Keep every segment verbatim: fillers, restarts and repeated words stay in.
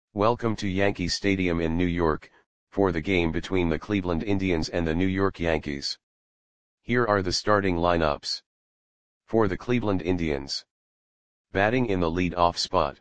Welcome to Yankee Stadium in New York, for the game between the Cleveland Indians and the New York Yankees. Here are the starting lineups. For the Cleveland Indians. Batting in the lead-off spot.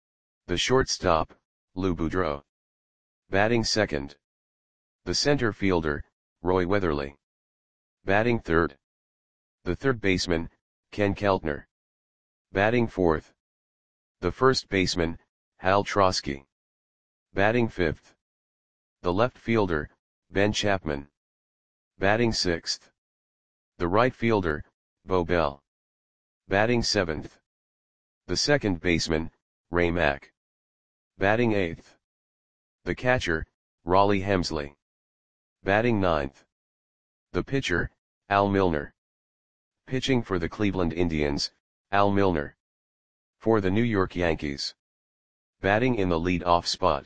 The shortstop, Lou Boudreau. Batting second. The center fielder, Roy Weatherly. Batting third. The third baseman, Ken Keltner. Batting fourth. The first baseman, Hal Trosky. Batting fifth. The left fielder, Ben Chapman. Batting sixth. The right fielder, Bo Bell. Batting seventh. The second baseman, Ray Mack. Batting eighth. The catcher, Rollie Hemsley. Batting ninth. The pitcher, Al Milner. Pitching for the Cleveland Indians, Al Milner. For the New York Yankees. Batting in the lead-off spot.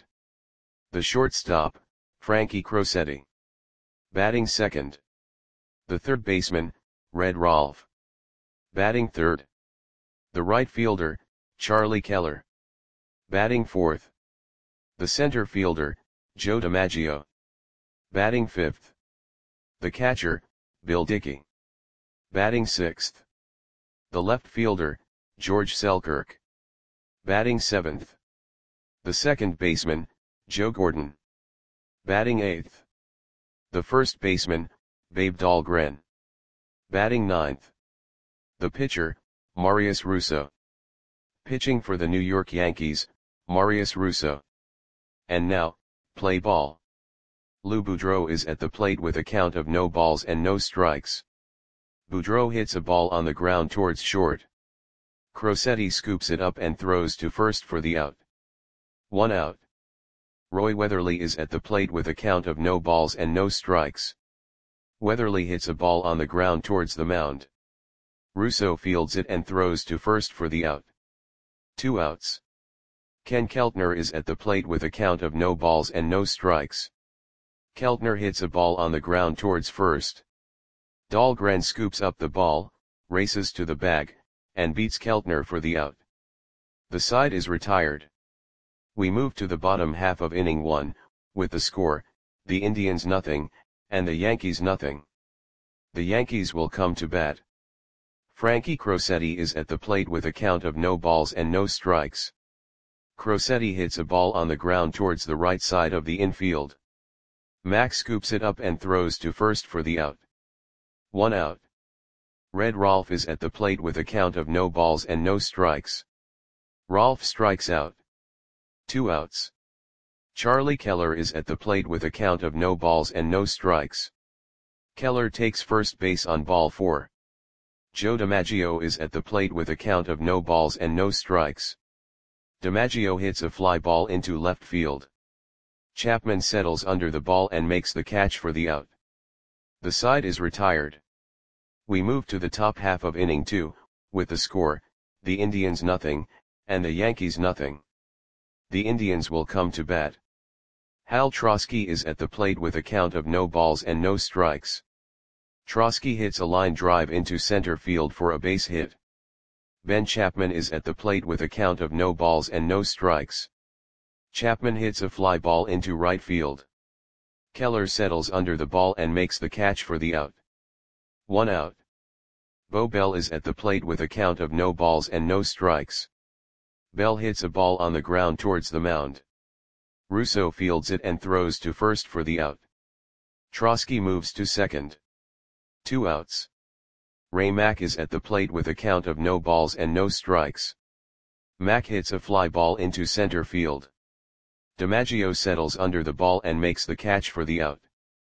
The shortstop, Frankie Crosetti. Batting second. The third baseman, Red Rolfe. Batting third. The right fielder, Charlie Keller. Batting fourth. The center fielder, Joe DiMaggio. Batting fifth. The catcher, Bill Dickey. Batting sixth. The left fielder, George Selkirk. Batting seventh. The second baseman, Joe Gordon. Batting eighth. The first baseman, Babe Dahlgren. Batting ninth. The pitcher, Marius Russo. Pitching for the New York Yankees, Marius Russo. And now, play ball. Lou Boudreau is at the plate with a count of no balls and no strikes. Boudreau hits a ball on the ground towards short. Crosetti scoops it up and throws to first for the out. One out. Roy Weatherly is at the plate with a count of no balls and no strikes. Weatherly hits a ball on the ground towards the mound. Russo fields it and throws to first for the out. Two outs. Ken Keltner is at the plate with a count of no balls and no strikes. Keltner hits a ball on the ground towards first. Dahlgren scoops up the ball, races to the bag, and beats Keltner for the out. The side is retired. We move to the bottom half of inning one, with the score, the Indians nothing, and the Yankees nothing. The Yankees will come to bat. Frankie Crosetti is at the plate with a count of no balls and no strikes. Crosetti hits a ball on the ground towards the right side of the infield. Mack scoops it up and throws to first for the out. One out. Red Rolfe is at the plate with a count of no balls and no strikes. Rolfe strikes out. Two outs. Charlie Keller is at the plate with a count of no balls and no strikes. Keller takes first base on ball four. Joe DiMaggio is at the plate with a count of no balls and no strikes. DiMaggio hits a fly ball into left field. Chapman settles under the ball and makes the catch for the out. The side is retired. We move to the top half of inning two, with the score, the Indians nothing, and the Yankees nothing. The Indians will come to bat. Hal Trosky is at the plate with a count of no balls and no strikes. Trosky hits a line drive into center field for a base hit. Ben Chapman is at the plate with a count of no balls and no strikes. Chapman hits a fly ball into right field. Keller settles under the ball and makes the catch for the out. One out. Bo Bell is at the plate with a count of no balls and no strikes. Bell hits a ball on the ground towards the mound. Russo fields it and throws to first for the out. Trosky moves to second. Two outs. Ray Mack is at the plate with a count of no balls and no strikes. Mack hits a fly ball into center field. DiMaggio settles under the ball and makes the catch for the out.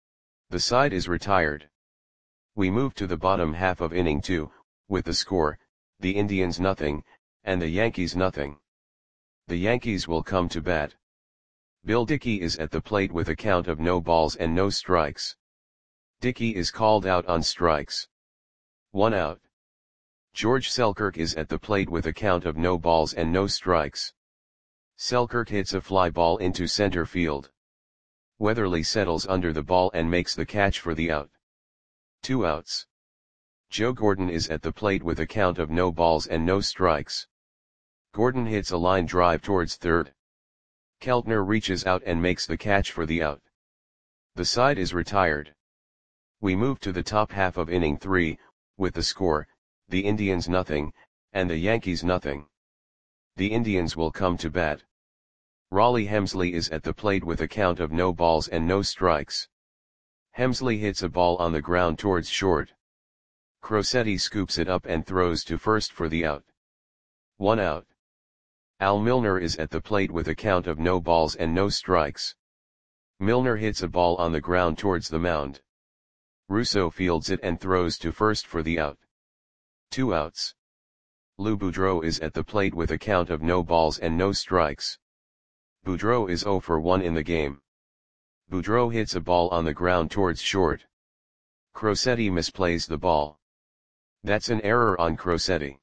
The side is retired. We move to the bottom half of inning two, with the score, the Indians nothing, and the Yankees nothing. The Yankees will come to bat. Bill Dickey is at the plate with a count of no balls and no strikes. Dickey is called out on strikes. One out. George Selkirk is at the plate with a count of no balls and no strikes. Selkirk hits a fly ball into center field. Weatherly settles under the ball and makes the catch for the out. Two outs. Joe Gordon is at the plate with a count of no balls and no strikes. Gordon hits a line drive towards third. Keltner reaches out and makes the catch for the out. The side is retired. We move to the top half of inning three, with the score, the Indians nothing, and the Yankees nothing. The Indians will come to bat. Raleigh Hemsley is at the plate with a count of no balls and no strikes. Hemsley hits a ball on the ground towards short. Crosetti scoops it up and throws to first for the out. One out. Al Milner is at the plate with a count of no balls and no strikes. Milner hits a ball on the ground towards the mound. Russo fields it and throws to first for the out. Two outs. Lou Boudreau is at the plate with a count of no balls and no strikes. Boudreau is zero for one in the game. Boudreau hits a ball on the ground towards short. Crosetti misplays the ball. That's an error on Crosetti.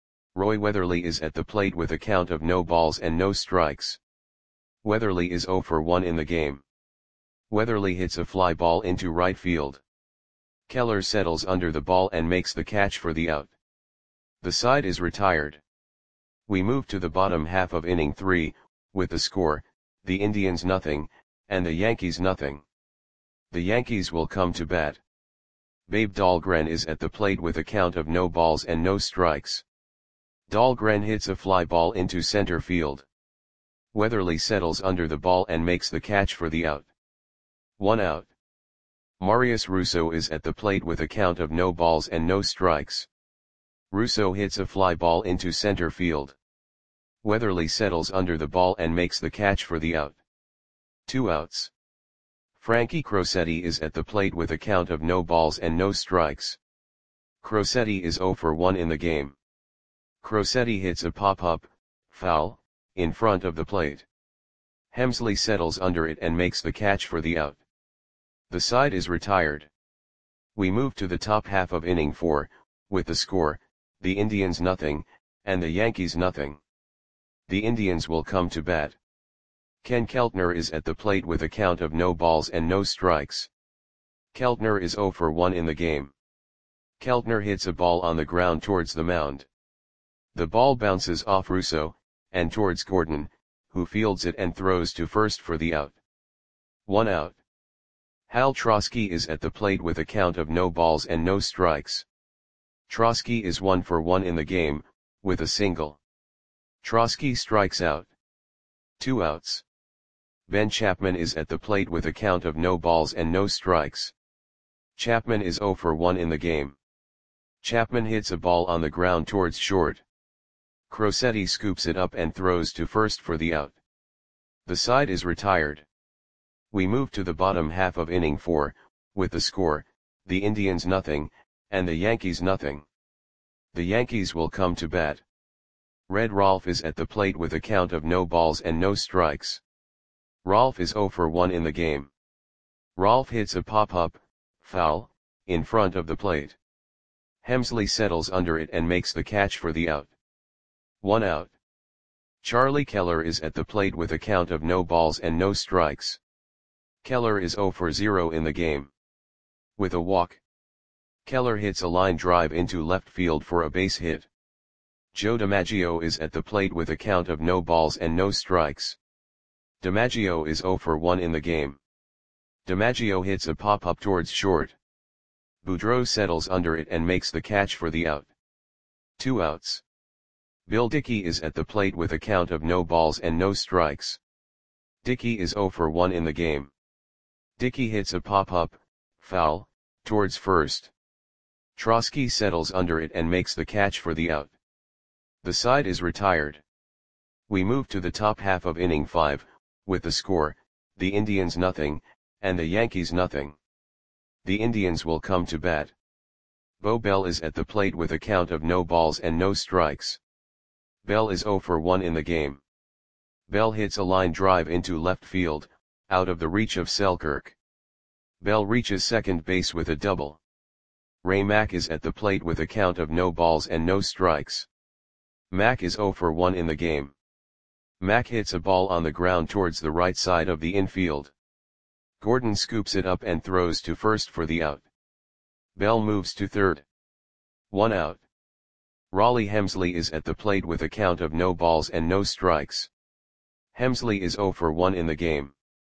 Roy Weatherly is at the plate with a count of no balls and no strikes. Weatherly is zero for one in the game. Weatherly hits a fly ball into right field. Keller settles under the ball and makes the catch for the out. The side is retired. We move to the bottom half of inning three, with the score, the Indians nothing, and the Yankees nothing. The Yankees will come to bat. Babe Dahlgren is at the plate with a count of no balls and no strikes. Dahlgren hits a fly ball into center field. Weatherly settles under the ball and makes the catch for the out. One out. Marius Russo is at the plate with a count of no balls and no strikes. Russo hits a fly ball into center field. Weatherly settles under the ball and makes the catch for the out. Two outs. Frankie Crosetti is at the plate with a count of no balls and no strikes. Crosetti is zero for one in the game. Crosetti hits a pop-up, foul, in front of the plate. Hemsley settles under it and makes the catch for the out. The side is retired. We move to the top half of inning four, with the score, the Indians nothing, and the Yankees nothing. The Indians will come to bat. Ken Keltner is at the plate with a count of no balls and no strikes. Keltner is zero for one in the game. Keltner hits a ball on the ground towards the mound. The ball bounces off Russo, and towards Gordon, who fields it and throws to first for the out. One out. Hal Trosky is at the plate with a count of no balls and no strikes. Trosky is one for one in the game, with a single. Trosky strikes out. Two outs. Ben Chapman is at the plate with a count of no balls and no strikes. Chapman is zero for one in the game. Chapman hits a ball on the ground towards short. Crosetti scoops it up and throws to first for the out. The side is retired. We move to the bottom half of inning four, with the score, the Indians nothing, and the Yankees nothing. The Yankees will come to bat. Red Rolfe is at the plate with a count of no balls and no strikes. Rolfe is zero for one in the game. Rolfe hits a pop-up, foul, in front of the plate. Hemsley settles under it and makes the catch for the out. One out. Charlie Keller is at the plate with a count of no balls and no strikes. Keller is zero for zero in the game. With a walk. Keller hits a line drive into left field for a base hit. Joe DiMaggio is at the plate with a count of no balls and no strikes. DiMaggio is zero for one in the game. DiMaggio hits a pop-up towards short. Boudreau settles under it and makes the catch for the out. Two outs. Bill Dickey is at the plate with a count of no balls and no strikes. Dickey is zero for one in the game. Dickey hits a pop-up, foul, towards first. Trosky settles under it and makes the catch for the out. The side is retired. We move to the top half of inning five, with the score, the Indians nothing, and the Yankees nothing. The Indians will come to bat. Bo Bell is at the plate with a count of no balls and no strikes. Bell is zero for one in the game. Bell hits a line drive into left field, out of the reach of Selkirk. Bell reaches second base with a double. Ray Mack is at the plate with a count of no balls and no strikes. Mack is zero for one in the game. Mack hits a ball on the ground towards the right side of the infield. Gordon scoops it up and throws to first for the out. Bell moves to third. One out. Raleigh Hemsley is at the plate with a count of no balls and no strikes. Hemsley is zero for one in the game.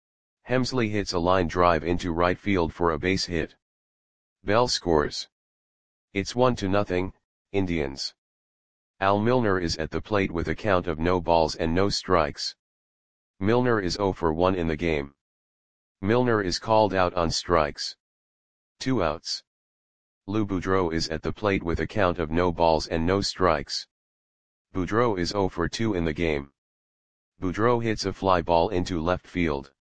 Hemsley hits a line drive into right field for a base hit. Bell scores. It's one to nothing, Indians. Al Milner is at the plate with a count of no balls and no strikes. Milner is zero for one in the game. Milner is called out on strikes. Two outs. Lou Boudreau is at the plate with a count of no balls and no strikes. Boudreau is zero for two in the game. Boudreau hits a fly ball into left field.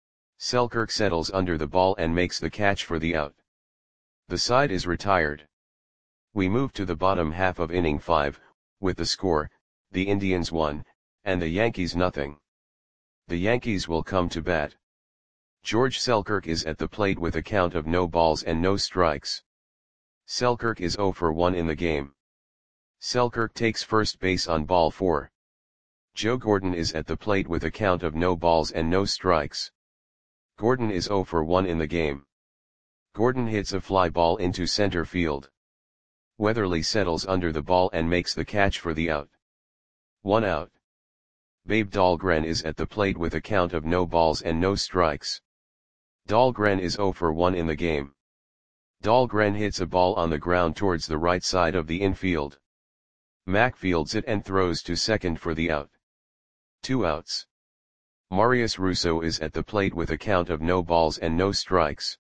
Selkirk settles under the ball and makes the catch for the out. The side is retired. We move to the bottom half of inning five, with the score, the Indians one, and the Yankees nothing. The Yankees will come to bat. George Selkirk is at the plate with a count of no balls and no strikes. Selkirk is zero for one in the game. Selkirk takes first base on ball four. Joe Gordon is at the plate with a count of no balls and no strikes. Gordon is zero for one in the game. Gordon hits a fly ball into center field. Weatherly settles under the ball and makes the catch for the out. One out. Babe Dahlgren is at the plate with a count of no balls and no strikes. Dahlgren is zero for one in the game. Dahlgren hits a ball on the ground towards the right side of the infield. Mack fields it and throws to second for the out. Two outs. Marius Russo is at the plate with a count of no balls and no strikes.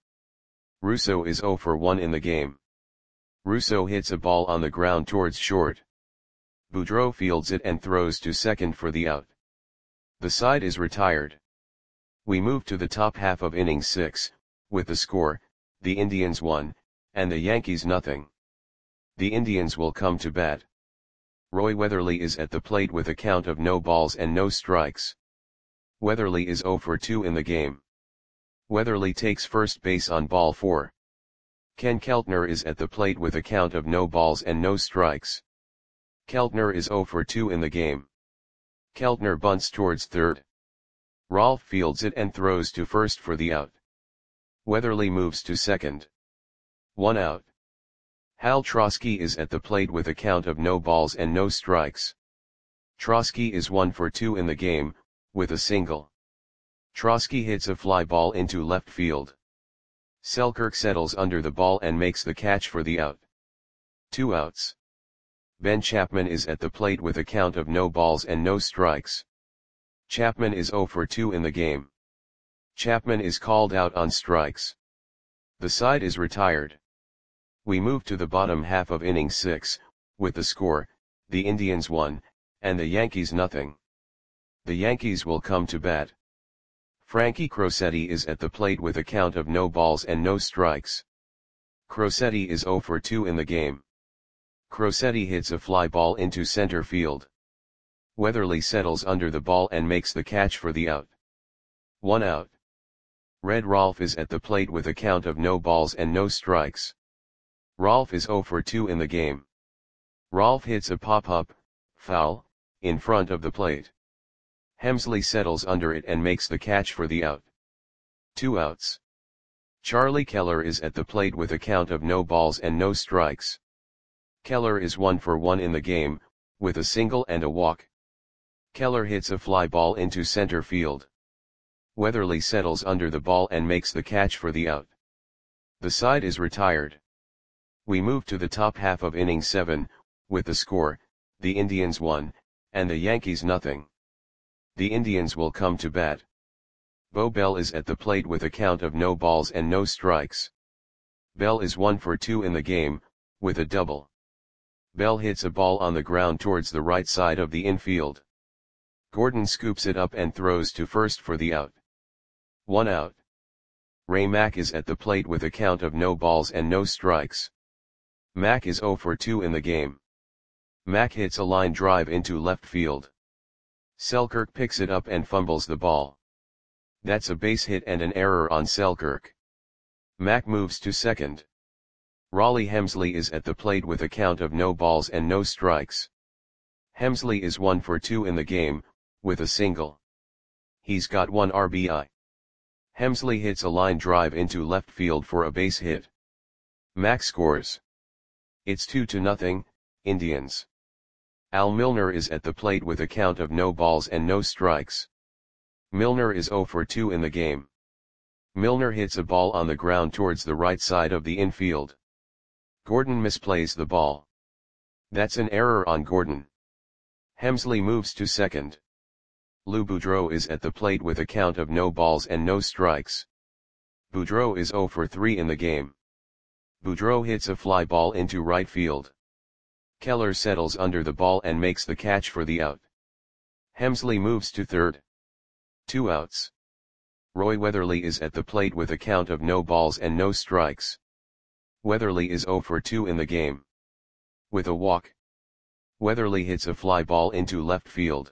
Russo is zero for one in the game. Russo hits a ball on the ground towards short. Boudreau fields it and throws to second for the out. The side is retired. We move to the top half of inning six, with the score, the Indians one, and the Yankees nothing. The Indians will come to bat. Roy Weatherly is at the plate with a count of no balls and no strikes. Weatherly is zero for two in the game. Weatherly takes first base on ball four. Ken Keltner is at the plate with a count of no balls and no strikes. Keltner is zero for two in the game. Keltner bunts towards third. Rolfe fields it and throws to first for the out. Weatherly moves to second. One out. Hal Trosky is at the plate with a count of no balls and no strikes. Trosky is one for two in the game, with a single. Trosky hits a fly ball into left field. Selkirk settles under the ball and makes the catch for the out. Two outs. Ben Chapman is at the plate with a count of no balls and no strikes. Chapman is zero for two in the game. Chapman is called out on strikes. The side is retired. We move to the bottom half of inning six, with the score, the Indians one, and the Yankees nothing. The Yankees will come to bat. Frankie Crosetti is at the plate with a count of no balls and no strikes. Crosetti is zero for two in the game. Crosetti hits a fly ball into center field. Weatherly settles under the ball and makes the catch for the out. One out. Red Rolfe is at the plate with a count of no balls and no strikes. Rolfe is zero for two in the game. Rolfe hits a pop-up, foul, in front of the plate. Hemsley settles under it and makes the catch for the out. Two outs. Charlie Keller is at the plate with a count of no balls and no strikes. Keller is one for one in the game, with a single and a walk. Keller hits a fly ball into center field. Weatherly settles under the ball and makes the catch for the out. The side is retired. We move to the top half of inning seven, with the score, the Indians one, and the Yankees nothing. The Indians will come to bat. Bo Bell is at the plate with a count of no balls and no strikes. Bell is one for two in the game, with a double. Bell hits a ball on the ground towards the right side of the infield. Gordon scoops it up and throws to first for the out. One out. Ray Mack is at the plate with a count of no balls and no strikes. Mack is zero for two in the game. Mack hits a line drive into left field. Selkirk picks it up and fumbles the ball. That's a base hit and an error on Selkirk. Mack moves to second. Raleigh Hemsley is at the plate with a count of no balls and no strikes. Hemsley is one for two in the game, with a single. He's got one R B I. Hemsley hits a line drive into left field for a base hit. Mack scores. It's two to nothing, Indians. Al Milner is at the plate with a count of no balls and no strikes. Milner is zero for two in the game. Milner hits a ball on the ground towards the right side of the infield. Gordon misplays the ball. That's an error on Gordon. Hemsley moves to second. Lou Boudreau is at the plate with a count of no balls and no strikes. Boudreau is zero for three in the game. Boudreau hits a fly ball into right field. Keller settles under the ball and makes the catch for the out. Hemsley moves to third. Two outs. Roy Weatherly is at the plate with a count of no balls and no strikes. Weatherly is zero for two in the game. With a walk, Weatherly hits a fly ball into left field.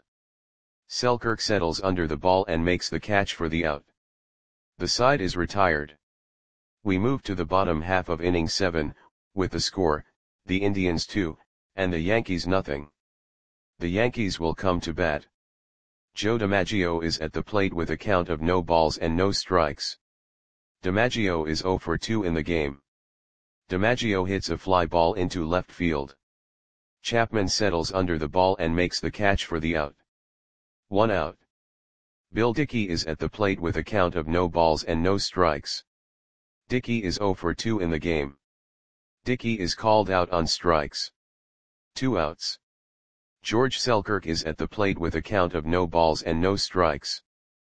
Selkirk settles under the ball and makes the catch for the out. The side is retired. We move to the bottom half of inning seven, with the score, the Indians two, and the Yankees nothing. The Yankees will come to bat. Joe DiMaggio is at the plate with a count of no balls and no strikes. DiMaggio is zero for two in the game. DiMaggio hits a fly ball into left field. Chapman settles under the ball and makes the catch for the out. One out. Bill Dickey is at the plate with a count of no balls and no strikes. Dickey is zero for two in the game. Dickey is called out on strikes. Two outs. George Selkirk is at the plate with a count of no balls and no strikes.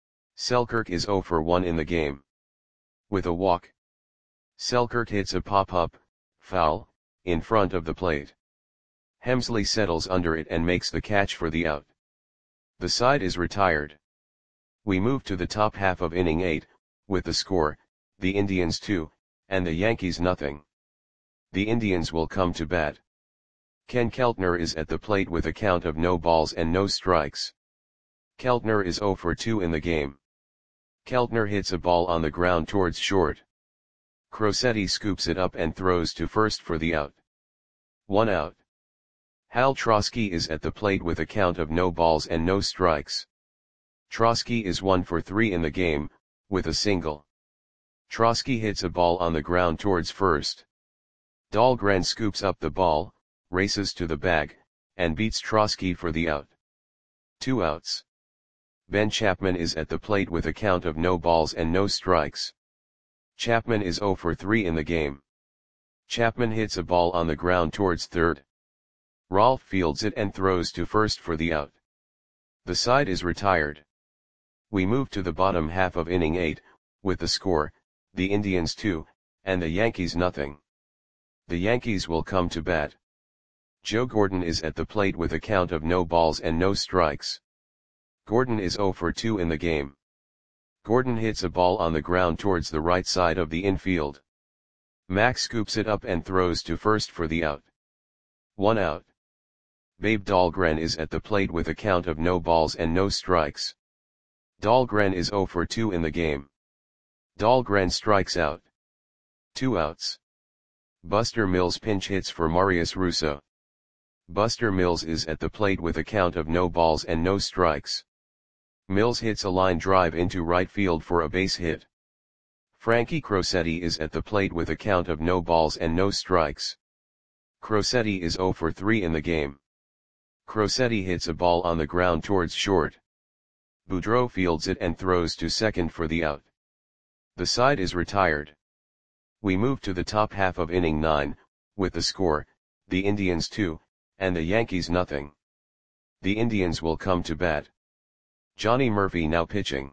Selkirk is zero for one in the game. With a walk, Selkirk hits a pop-up, foul, in front of the plate. Hemsley settles under it and makes the catch for the out. The side is retired. We move to the top half of inning eight, with the score, the Indians two, and the Yankees nothing. The Indians will come to bat. Ken Keltner is at the plate with a count of no balls and no strikes. Keltner is zero for two in the game. Keltner hits a ball on the ground towards short. Crosetti scoops it up and throws to first for the out. One out. Hal Trosky is at the plate with a count of no balls and no strikes. Trosky is one for three in the game, with a single. Trosky hits a ball on the ground towards first. Dahlgren scoops up the ball, races to the bag, and beats Trosky for the out. Two outs. Ben Chapman is at the plate with a count of no balls and no strikes. Chapman is zero for three in the game. Chapman hits a ball on the ground towards third. Rolfe fields it and throws to first for the out. The side is retired. We move to the bottom half of inning eight, with the score, the Indians two, and the Yankees nothing. The Yankees will come to bat. Joe Gordon is at the plate with a count of no balls and no strikes. Gordon is zero for two in the game. Gordon hits a ball on the ground towards the right side of the infield. Mack scoops it up and throws to first for the out. One out. Babe Dahlgren is at the plate with a count of no balls and no strikes. Dahlgren is zero for two in the game. Dahlgren strikes out. Two outs. Buster Mills pinch hits for Marius Russo. Buster Mills is at the plate with a count of no balls and no strikes. Mills hits a line drive into right field for a base hit. Frankie Crosetti is at the plate with a count of no balls and no strikes. Crosetti is zero for three in the game. Crosetti hits a ball on the ground towards short. Boudreau fields it and throws to second for the out. The side is retired. We move to the top half of inning nine, with the score, the Indians two, and the Yankees nothing. The Indians will come to bat. Johnny Murphy now pitching.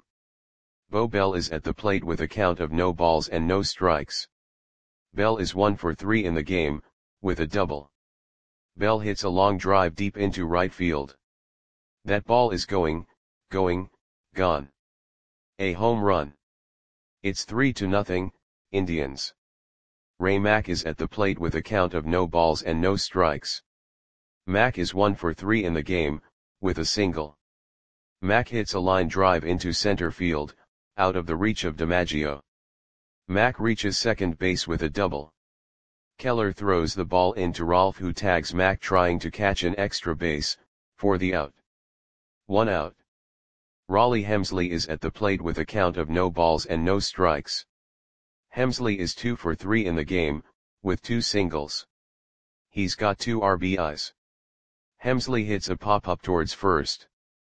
Bo Bell is at the plate with a count of no balls and no strikes. Bell is one for three in the game, with a double. Bell hits a long drive deep into right field. That ball is going, going, gone. A home run. It's three to nothing, Indians. Ray Mack is at the plate with a count of no balls and no strikes. Mack is one for three in the game, with a single. Mack hits a line drive into center field, out of the reach of DiMaggio. Mack reaches second base with a double. Keller throws the ball into Rolfe, who tags Mack trying to catch an extra base, for the out. One out. Raleigh Hemsley is at the plate with a count of no balls and no strikes. Hemsley is two for three in the game, with two singles. He's got two R B Is. Hemsley hits a pop-up towards first.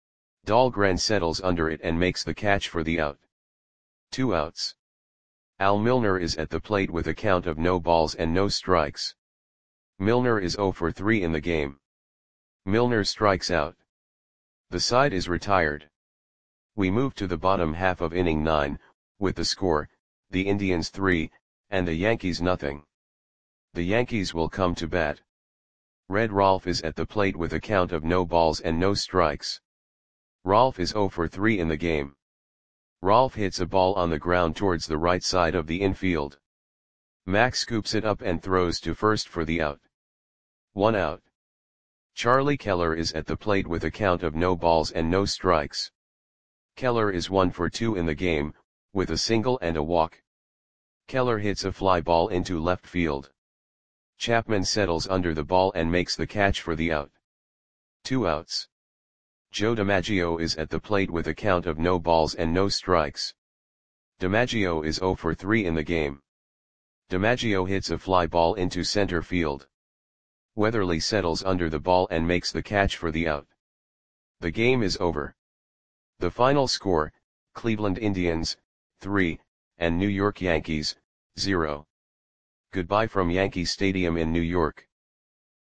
Dahlgren settles under it and makes the catch for the out. Two outs. Al Milner is at the plate with a count of no balls and no strikes. Milner is zero for three in the game. Milner strikes out. The side is retired. We move to the bottom half of inning nine, with the score, the Indians three, and the Yankees nothing. The Yankees will come to bat. Red Rolf is at the plate with a count of no balls and no strikes. Rolf is zero for three in the game. Rolf hits a ball on the ground towards the right side of the infield. Max scoops it up and throws to first for the out. One out. Charlie Keller is at the plate with a count of no balls and no strikes. Keller is one for two in the game, with a single and a walk. Keller hits a fly ball into left field. Chapman settles under the ball and makes the catch for the out. Two outs. Joe DiMaggio is at the plate with a count of no balls and no strikes. DiMaggio is zero for three in the game. DiMaggio hits a fly ball into center field. Weatherly settles under the ball and makes the catch for the out. The game is over. The final score, Cleveland Indians, three, and New York Yankees, zero. Goodbye from Yankee Stadium in New York.